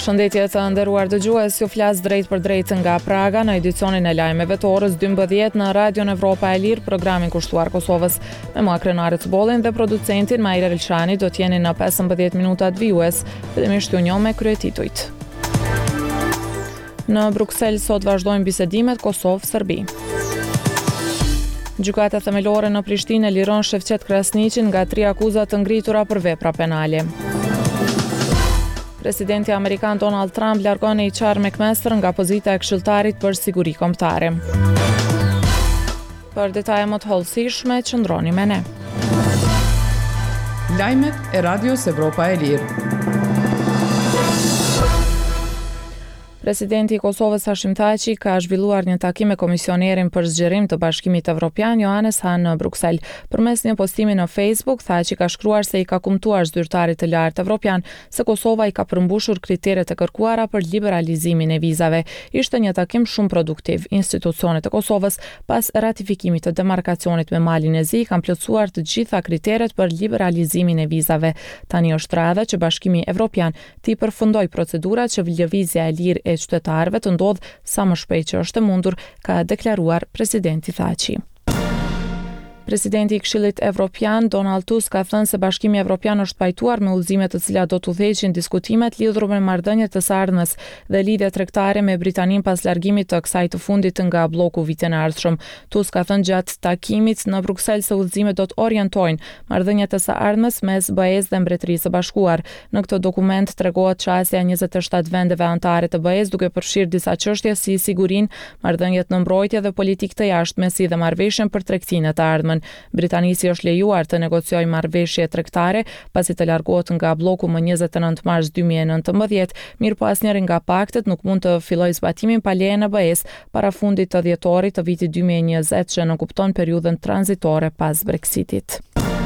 Përshëndetje të nderuar dëgjues, ju flas drejt për drejt nga Praga në edicionin e lajmeve të orës 12 në Radion Evropa e Lirë, programin kushtuar Kosovës. Me mua Krenare Cbolin dhe producentin Majra Elshani do t'jeni në 15 minutat vijues, fillimisht ju njoh me kryetitujt. Në Bruksel sot vazhdojnë bisedimet Kosovë-Serbi. Gjykata themelore në Prishtinë liron Shevqet Krasniqin nga 3 akuza të ngritura për vepra penale. Presidenti Amerikan Donald Trump largon HR McMaster nga pozita e këshilltarit për siguri kombëtare. Për detaje më të hollësishme, qëndroni me ne. Lajmet e Radios Evropa e Lirë. Presidenti i Kosovës Hashim Thaçi ka zhvilluar një takim me komisionerin për zgjerim të Bashkimit Evropian Johannes Hahn në Bruksel. Përmes një postimi në Facebook, Thaçi ka shkruar se i ka kumtuar zyrtarit të lartë evropian se Kosova i ka përmbushur kriteret e kërkuara për liberalizimin e vizave. Ishte një takim shumë produktiv. Institucionet e Kosovës pas ratifikimit të demarkacionit me Malin e Zi kanë plotësuar të gjitha kriteret për liberalizimin e vizave. Tani është radha që Bashkimi Evropian të përfundojë procedurat që lëvizja e lirë e qytetarëve të ndodhë sa më shpejt që është e mundur, ka deklaruar presidenti Thaçi. Presidenti i Këshillit Evropian Donald Tusk ka thënë se Bashkimi Evropian është pajtuar me udhëzime të cilat do të udhëheqin diskutimet lidhur me marrëdhëniet të së ardhmes dhe lidhjet tregtare me Britaninë pas largimit të kësaj të fundit nga bloku vitin e ardhshëm. Tusk ka thënë gjatë takimit në Bruksel se udhëzimet do të orientojnë marrëdhëniet të së ardhmes mes BE-s dhe Mbretërisë së Bashkuar. Në këtë dokument tregohet çësia e 27 vendeve anëtare të BE-s duke përfshirë disa çështje si sigurinë, marrëdhëniet në mbrojtje dhe politikë të jashtme si dhe marrëveshjen për tregtinë të ardhmen. Britanisi është lejuar të negociojë marrëveshje tregtare pasi të largohet nga bloku më 29 mars 2019, mirëpo asnjëri nga paktet nuk mund të fillojë zbatimin pa lejen e BE-s para fundit të dhjetorit të vitit 2020 që nënkupton periudhën tranzitore pas Brexitit.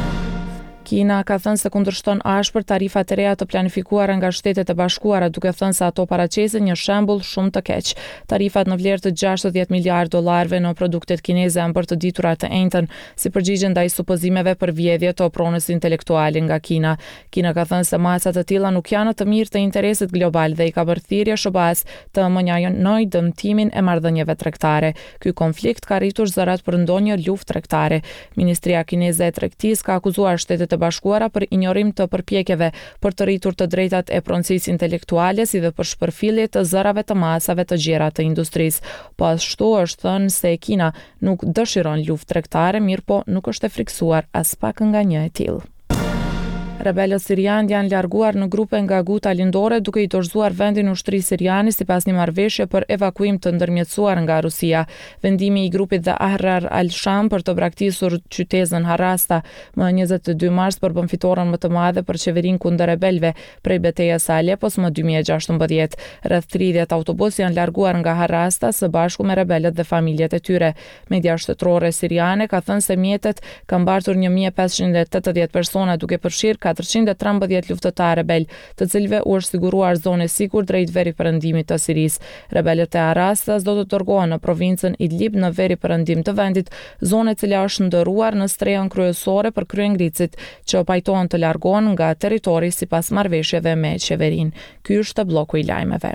Kina ka thënë se kundërshton ashpër tarifat e reja të planifikuara nga Shtetet e Bashkuara, duke thënë se ato paraqesin një shembull shumë të keq. Tarifat në vlerë të 60 miliardë dollarëve në produktet kineze janë bërë të ditura të njëjtën si përgjigje ndaj supozimeve për vjedhje të pronës intelektuale nga Kina. Kina ka thënë se masat të tilla nuk janë të mirë të interesit global dhe i ka bërë thirrje SBA-s të menjojë dëmtimin e marrëdhënieve tregtare. Ky konflikt ka rritur zërat për ndonjë luftë tregtare. Ministria kineze e tregtisë ka akuzuar Shtetet e Bashkuara për ignorim të përpjekjeve për të rritur të drejtat e pronësisë intelektuale si dhe për shpërfillje të zërave të masave të gjera të industrisë. Po ashtu është thënë se Kina nuk dëshiron luftë tregtare, mirëpo nuk është e friksuar as pak nga një e tillë. Rebelët sirianë janë larguar në grupe nga Guta lindore duke i dorëzuar vendin ushtrisë siriane sipas një marrëveshje për evakuim të ndërmjetësuar nga Rusia. Vendimi i grupit dhe Ahrar al-Sham për të braktisur qytetin Harasta më 22 mars përbën fitoren më të madhe për qeverinë kundër rebelëve prej betejës së Alepos më 2016. Rreth 30 autobus janë larguar nga Harasta së bashku me rebelët dhe familjet e tyre. Media shtetërore siriane ka thënë se mjetet kanë mbartur 1580 persona duke përfshirë 413 luftëtarë rebel, të cilëve u është siguruar zonë e sigurt drejt veriperëndimit të Sirisë. Rebelët e Arastas do të dërgohen në provincën Idlib në veriperëndim të vendit, zonë e cila është ndëruar në strehën kryesore për kryengritësit që pajtohen të largohen nga territori sipas marrëveshjeve me qeverinë. Ky është bloku i lajmeve.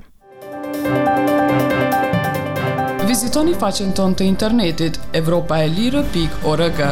Vizitoni faqen tonë të internetit europaelire.org.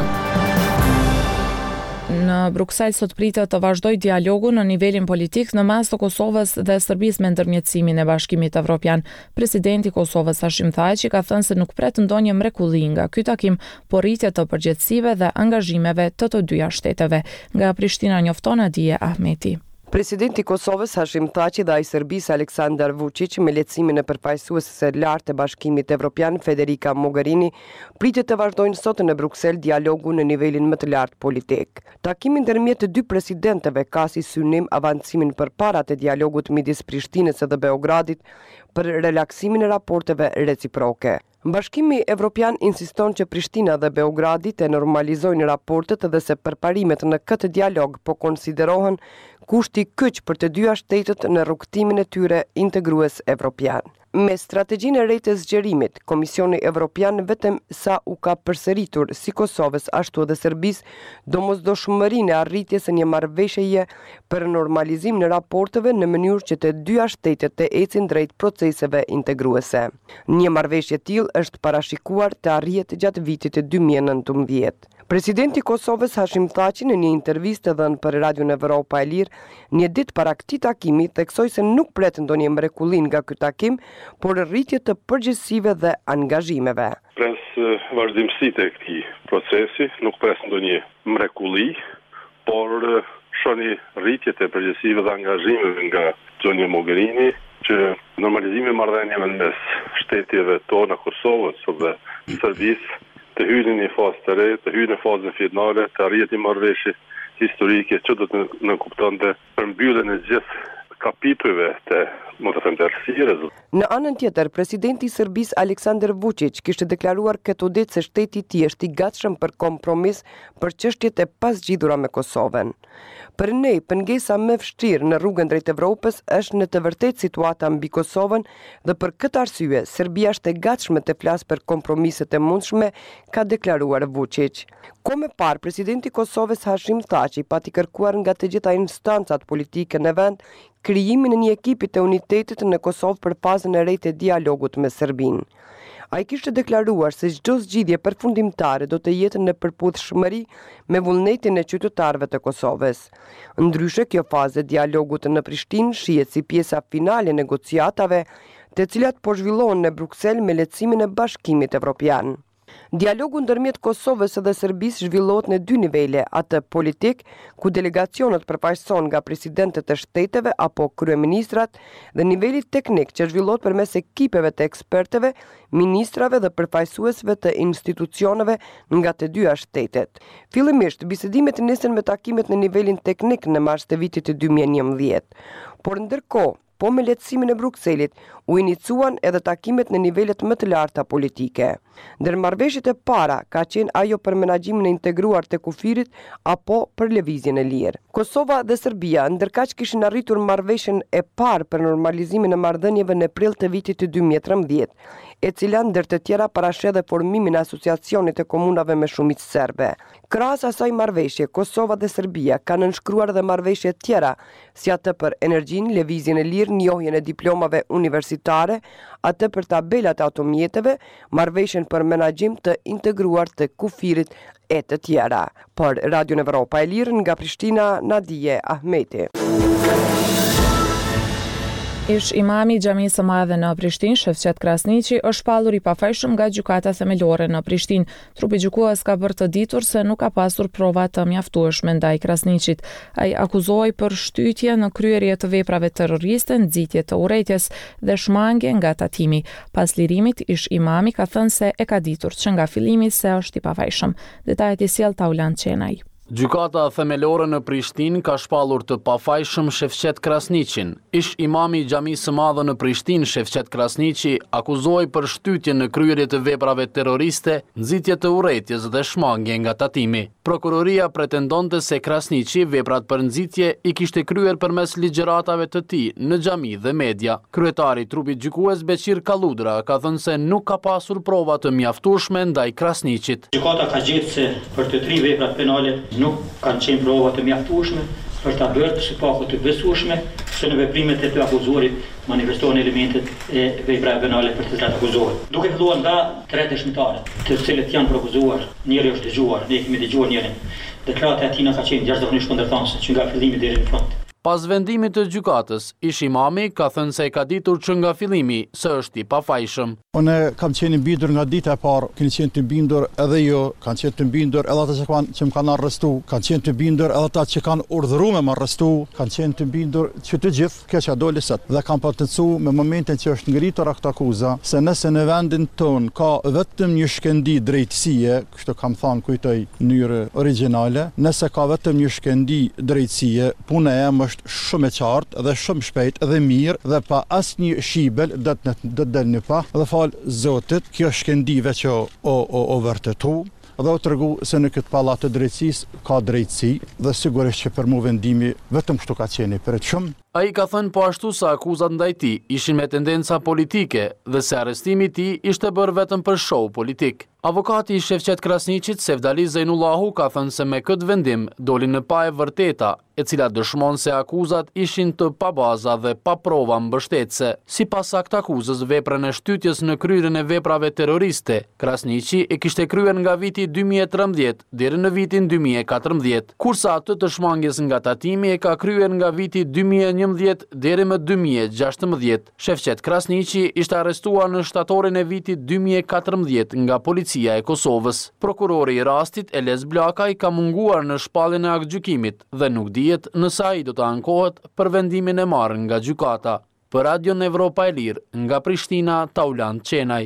Në Bruksel sot pritet të vazhdojë dialogu në nivelin politik në mes të Kosovës dhe Serbisë me ndërmjetësimin e Bashkimit Evropian. Presidenti i Kosovës Hashim Thaçi ka thënë se nuk pret ndonjë mrekulli nga ky takim, por rritje të përgjegjësive dhe angazhimeve të dyja shteteve. Nga Prishtina njofton Adije Ahmeti. Presidenti i Kosovës Hashim Thaçi dhe ai Serbisë Aleksandar Vučić me lehtësimin e përfaqësueses së lartë të Bashkimit Evropian Federica Mogherini pritet të vazhdojnë sot në Bruksel dialogu në nivelin më të lartë politik. Takimi ndërmjet të dy presidentëve ka si synim avancimin përpara të dialogut midis Prishtinës dhe Beogradit për relaksimin e raporteve reciproke. Bashkimi Evropian insiston që Prishtina dhe Beogradi të normalizojnë raportet dhe se përparimet në këtë dialog po konsiderohen kushti kyç për të dyja shtetet në rrugtimin e tyre integrues evropian. Me strategjinë e re të zgjerimit, Komisioni Evropian vetëm sa u ka përsëritur si Kosovës ashtu edhe Serbisë domosdoshmërinë e arritjes së një marrëveshjeje për normalizim në raporteve në mënyrë që të dyja shtetet të ecin drejt proceseve integruese. Një marrëveshje e tillë është parashikuar të arrihet gjatë vitit 2019. Presidenti i Kosovës Hashim Thaçi në një intervistë dhënë për Radion Evropa e Lirë një ditë para këtij takimi theksoi se nuk pret ndonjë mrekulli nga ky takim, por rritje të përgjegjësive dhe angazhimeve. Pres vazhdimësitë e këtij procesi, nuk pres ndonjë mrekulli, por shoni rritje të përgjegjësive dhe angazhimeve nga Zonja Mogherini që normalizimi i marrëdhënieve mes shteteve tona Kosovës dhe Serbisë të hyjnë në një fazë të re, të hyjnë në fazën finale, të arrihet një marrëveshje historike që do të nënkuptonte përmbylljen e gjithë kapitujve të errësirës. Në anën tjetër, presidenti i Serbisë Aleksandar Vučić kishte deklaruar këtë ditë se shteti i tij është i gatshëm për kompromis për çështjet e pazgjidhura me Kosovën. Për ne, pengesa më e vështirë në rrugën drejt Evropës është në të vërtetë situata mbi Kosovën dhe për këtë arsye Serbia është e gatshme të flasë për kompromiset e mundshme, ka deklaruar Vučić. Kohë më parë, presidenti i Kosovës Hashim Thaçi pati kërkuar nga të gjitha instancat politike në vend krijimin e një ekipi të unitetit në Kosovë për fazën e re të dialogut me Serbinë. Ai kishte deklaruar se çdo zgjidhje përfundimtare do të jetë në përputhshmëri me vullnetin e qytetarëve të Kosovës. Ndryshe, kjo fazë e dialogut në Prishtinë shihet si pjesa finale e negociatave, të cilat po zhvillohen në Bruksel me lehtësimin e Bashkimit Evropian. Dialogu ndërmjet Kosovës dhe Serbisë zhvillohet në dy nivele, atë politik, ku delegacionet përfaqësohen nga presidentët e shteteve apo kryeministrat, dhe niveli teknik që zhvillohet përmes ekipeve të ekspertëve, ministrave dhe përfaqësuesve të institucioneve nga të dyja shtetet. Fillimisht, bisedimet nisën me takimet në nivelin teknik në mars të vitit 2011, por ndërkohë, po me lehtësimin e Brukselit, u inicuan edhe takimet në nivelet më të larta politike. Ndër marrëveshjet e para ka qenë ajo për menaxhimin e integruar të kufirit apo për lëvizjen e lirë. Kosova dhe Serbia ndërkaq kishin arritur marrëveshjen e parë për normalizimin e marrëdhënieve në prill të vitit 2013, e cila ndër të tjera parasheh dhe formimin e asociacionit të komunave me shumicë serbe. Krahas asaj marrëveshje, Kosova dhe Serbia kanë nënshkruar edhe marrëveshje tjera, si atë për energjinë, lëvizjen e lirë, njohjen e diplomave universitare, atë për tabelat e automjeteve, marrëveshjen për menaxhim të integruar të kufirit e të tjera. Për Radion Evropa e Lirë nga Prishtina, Nadije Ahmeti. Ish imami i Xhamisë së Madhe në Prishtinë, Shefqet Krasniqi, është shpallur i pafajshëm nga gjykata themelore në Prishtinë. Trupi gjykues ka bërë të ditur se nuk ka pasur prova të mjaftueshme ndaj Krasniqit. Ai akuzohej për shtytje në kryerje të veprave terroriste, nxitje të urrëties dhe shmangje nga tatimi. Pas lirimit, ish imami ka thënë se e ka ditur që nga fillimi se është i pafajshëm. Detajet i sjell Taulan Çenaj. Gjykata themelore në Prishtinë ka shpallur të pafajshëm Shefqet Krasniqin. Ish imami i Xhamisë së Madhe në Prishtinë, Shefqet Krasniqi, akuzohej për shtytje në kryerje të veprave terroriste, nxitje të urrëties dhe shmangje nga tatimi. Prokuroria pretendonte se Krasniqi veprat për nxitje i kishte kryer përmes ligjëratave të tij në xhami dhe media. Kryetari i trupit gjykues Beqir Kalludra ka thënë se nuk ka pasur prova të mjaftueshme ndaj Krasniqit. Gjykata ka gjetur se për të tri veprat penale nuk kanë qenë prova të mjaftueshme për ta bërë të shpako të besueshme se në veprimet e të akuzuarit manifestohen elementet e veprave penale për të cilat akuzohet. Duke filluar nga tre dëshmitarët, të cilët janë për akuzuar, njëri është dëgjuar, ne kemi dëgjuar njërin. Deklarata e tij ka qenë jashtëzakonisht kundërthanëse që nga fillimi deri në fund. Pas vendimit të gjykatës, ish imami ka thënë se ka ditur që nga fillimi se është i pafajshëm. Unë kam qenë bindur nga dita e parë, keni qenë të bindur edhe jo, kanë qenë të bindur edhe ata që më kanë arrestu, kanë qenë të bindur edhe ata që kanë urdhëruar me më arrestu, kanë qenë të bindur që të gjithë kjo që doli sot. Dhe kam potencuar me momentin që është ngritur këtë akuzë, se nëse në vendin ton ka vetëm një shkendi drejtësie, kështu kam thënë kujtoj në mënyrë origjinale, nëse ka vetëm një shkendi drejtësie, puna e është shumë e qartë dhe shumë shpejt dhe mirë dhe pa asnjë shibel do të delni pa dhe fal Zotit kjo shkendive që o vërtetu dhe o tregu se në këtë pallat të drejtësisë ka drejtësi dhe sigurisht që për mu vendimi vetëm kështu ka qenë i përshtatshëm. Ai ka thënë po ashtu se akuzat ndaj tij ishin me tendenca politike dhe se arrestimi i tij ishte bërë vetëm për show politik. Avokati i Shefqet Krasniqit, Sevdali Zejnullahu, ka thënë se me këtë vendim doli në pa e vërteta, e cila dëshmon se akuzat ishin të pa baza dhe pa prova mbështetëse. Sipas akt akuzës, veprën e shtytjes në kryerjen e veprave terroriste, Krasniqi e kishte kryer nga viti 2013 deri në vitin 2014, kurse atë të shmangjes nga tatimi e ka kryer nga viti 2011 deri më 2016. Shefqet Krasniqi ishte arrestuar në shtatorin e vitit 2014 nga policia e Kosovës. Prokurori i rastit, Eles Blakaj, ka munguar në shpalljen e aktgjykimit dhe nuk dihet nëse ai do të ankohet për vendimin e marrë nga gjykata. Për Radion Evropa e Lirë, nga Prishtina, Taulant Qenaj.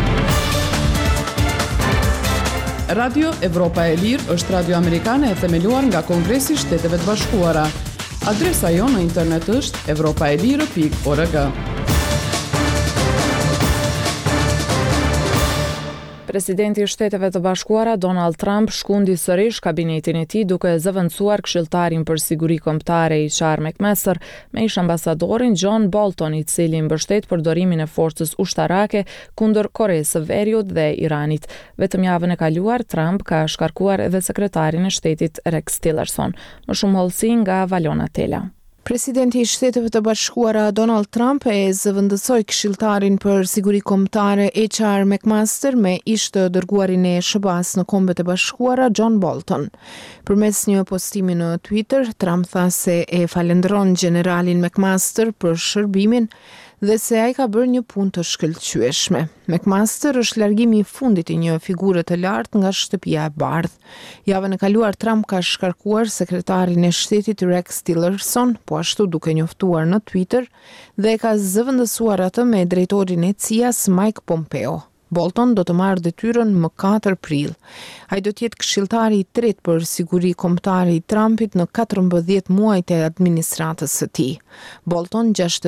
Radio Evropa e Lirë është radio amerikane e themeluar nga Kongresi i Shteteve të Bashkuara. Adresa jonë në internet është evropaelire.org. Presidenti i Shteteve të Bashkuara Donald Trump shkundi sërish kabinetin e tij duke zëvendësuar këshilltarin për siguri kombëtare HR McMaster me ish ambasadorin John Bolton, i cili mbështet përdorimin e forcës ushtarake kundër Koreas së Veriut dhe Iranit. Vetëm javën e kaluar Trump ka shkarkuar edhe sekretarin e shtetit Rex Tillerson. Më shumë hollësi nga Valona Tela. Presidenti i Shteteve të Bashkuara Donald Trump e zëvendësoi këshilltarin për siguri kombëtare HR McMaster me ish të dërguarin e SBA-s në Kombet e Bashkuara John Bolton. Përmes një postimi në Twitter, Trump tha se e falendron generalin McMaster për shërbimin dhe se ai ka bërë një punë të shkëlqyeshme. McMaster është largimi i fundit i një figure të lartë nga shtëpia e bardhë. Javën e kaluar Trump ka shkarkuar sekretarin e shtetit Rex Tillerson, po ashtu duke njoftuar në Twitter, dhe ka zëvendësuar atë me drejtorin e CIA-s Mike Pompeo. Bolton do të marrë detyrën më 4 prill. Ai do të jetë këshilltari i tretë për siguri kombëtare i Trumpit në 14 muajt e administratës së tij. Bolton,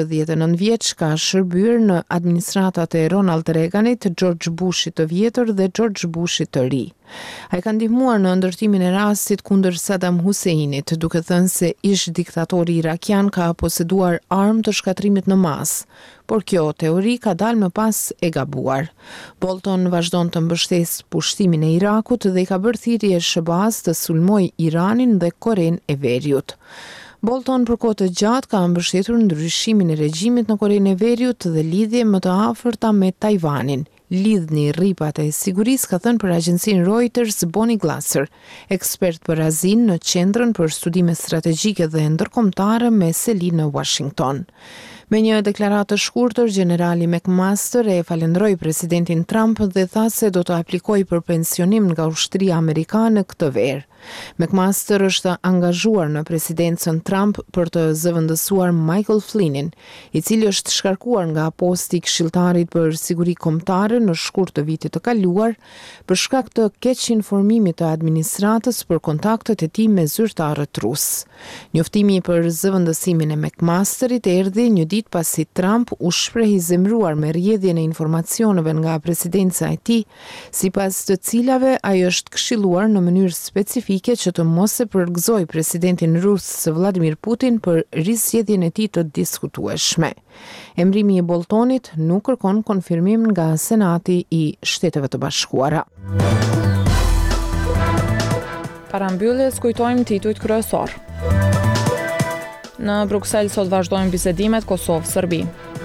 69 vjeç, ka shërbyer në administratat e Ronald Reaganit, George Bushit të vjetër dhe George Bushit të ri. Ai ka ndihmuar në ndërtimin e rastit kundër Saddam Husseinit, duke thënë se ish diktatori irakian ka poseduar armë të shkatrimit në masë, por kjo teori ka dalë më pas e gabuar. Bolton vazhdon të mbështesë pushtimin e Irakut dhe i ka bërë thirrje SBA-s të sulmojë Iranin dhe Korenë e Veriut. Bolton për kohë të gjatë ka mbështetur ndryshimin e regjimit në Korenë e Veriut dhe lidhje më të afërta me Tajvanin. Lidhni rripat e sigurisë, ka thënë për agjencinë Reuters Bonnie Glasser, ekspert për Azinë në Qendrën për Studime Strategjike dhe Ndërkombëtare me seli në Washington. Me një deklaratë të shkurtër, generali McMaster e falenderoi presidentin Trump dhe tha se do të aplikojë për pensionim nga ushtria amerikane këtë verë. McMaster është angazhuar në presidencën Trump për të zëvendësuar Michael Flynnin, i cili është shkarkuar nga posti i këshilltarit për siguri kombëtare në shkurt të vitit të kaluar për shkak të keq informimit të administratës për kontaktet e tij me zyrtarët rus. Njoftimi për zëvendësimin e McMasterit erdhi një ditë pasi Trump u shpreh i zemëruar me rrjedhjen e informacioneve nga presidenca e tij, sipas të cilave ai është këshilluar në mënyrë specifike që të mos e përgëzoj presidentin rus Vladimir Putin për risjedhjen e tij të diskutueshme. Emrimi i Boltonit nuk kërkon konfirmim nga Senati i Shteteve të Bashkuara. Para mbylljes kujtojmë titujt kryesor. Në Bruksel sot vazhdojnë bisedimet Kosovë-Serbi.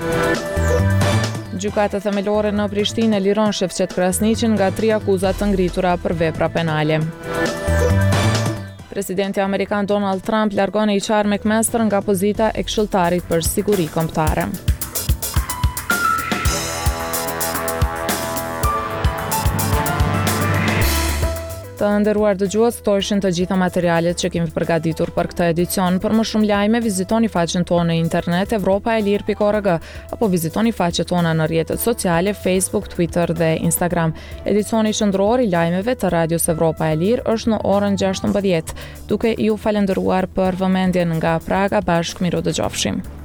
Gjykata themelore në Prishtinë liron Shefqet Krasniqin nga 3 akuzat të ngritura për vepra penale. Presidenti amerikan Donald Trump largon HR McMaster nga pozita e këshilltarit për siguri kombëtare. Të nderuar dëgjues, këto ishin të gjitha materialet që kemi përgatitur për këtë edicion. Për më shumë lajme, vizitoni faqen tonë në internet evropaelir.org apo vizitoni faqet tona në rrjetet sociale Facebook, Twitter dhe Instagram. Edicioni shëndror i lajmeve të Radios Evropa e Lirë është në orën 16, duke ju falendëruar për vëmendjen nga Praga. Bashkë miru dëgjofshim.